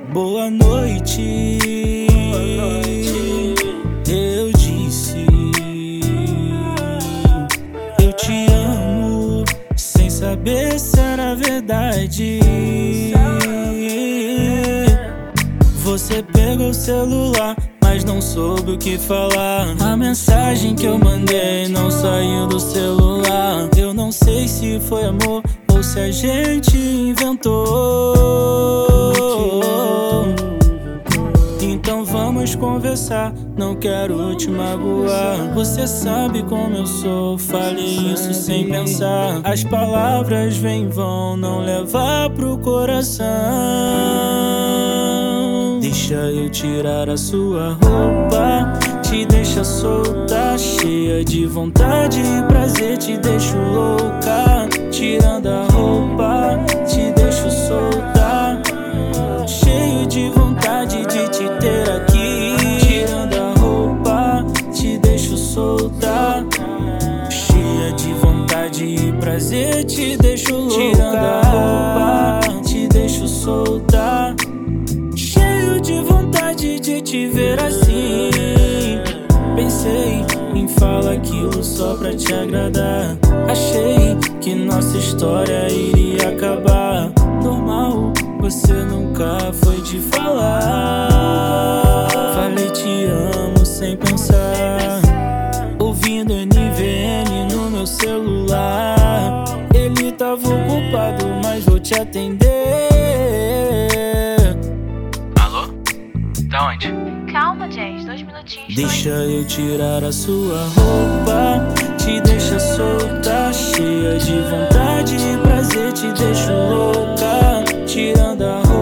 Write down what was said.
Boa noite, eu disse, eu te amo, sem saber se era verdade. Você pegou o celular, mas não soube o que falar. A mensagem que eu mandei não saiu do celular. Eu não sei se foi amor ou se a gente inventou. Então vamos conversar, não quero te magoar. Você sabe como eu sou, falei isso sem pensar. As palavras vêm e vão, não levar pro coração. Deixa eu tirar a sua roupa, te deixa solta, cheia de vontade e prazer, te deixo louca. Tirando a roupa, te deixo solta, cheio de vontade de te ter aqui. Tirando a roupa, te deixo solta, cheia de vontade e prazer, te deixo louca. Tirando a roupa, te deixo solta, cheio de vontade de te ver assim. Pensei em falar aquilo só pra te agradar. Achei que nossa história iria acabar. Normal, você nunca foi de falar. Falei te amo sem pensar, ouvindo NVN no meu celular. Ele tava ocupado, mas vou te atender. Alô? Da onde? Calma, Jazz, 2 minutinhos. Deixa eu tirar a sua roupa, te deixa solta, cheia de vontade e prazer, te deixo louca. Tirando a roupa,